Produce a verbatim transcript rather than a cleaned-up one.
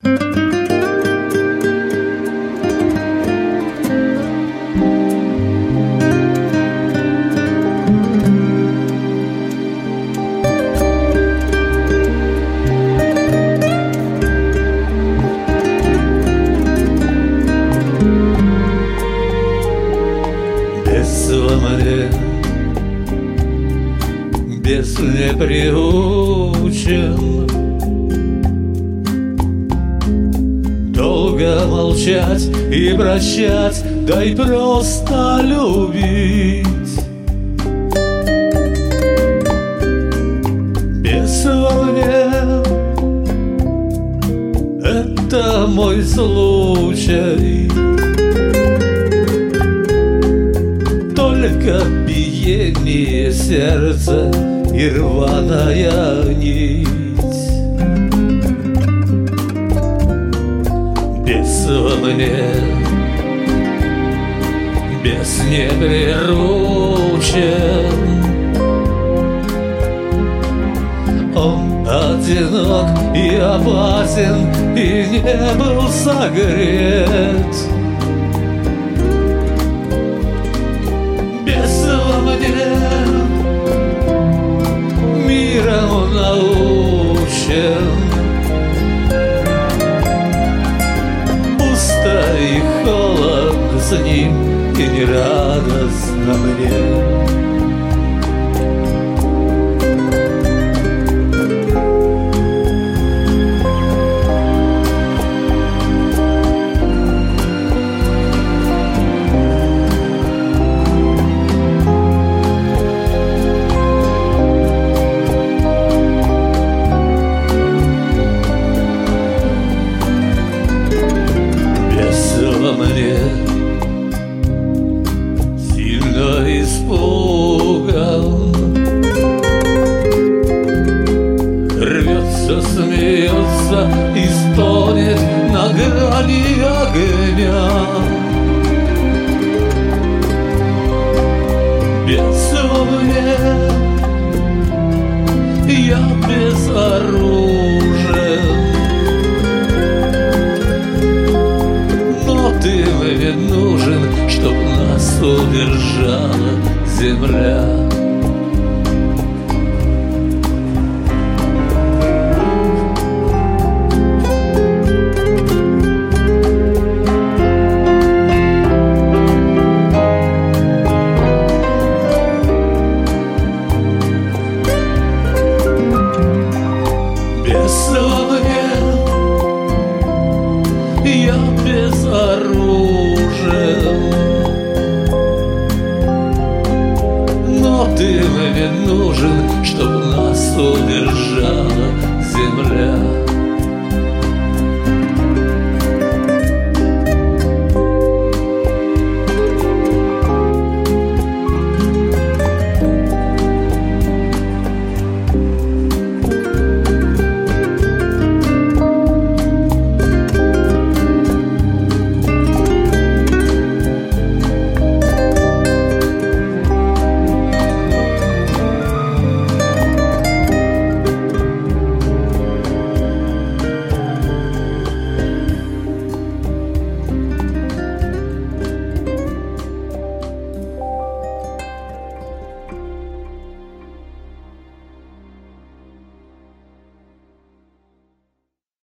Бес не приучен долго молчать и прощать, да и просто любить. Бес во мне — это мой случай. Только биение сердца и рваная нить. Бес во мне, бес не приручен. Он одинок и опасен, и не был согрет. Миром научен. Пусто и холодно с ним, и не радостно мне. Мне сильно испуган, рвется, смеется и стонет на грани огня. Бес во мне, я безоружен.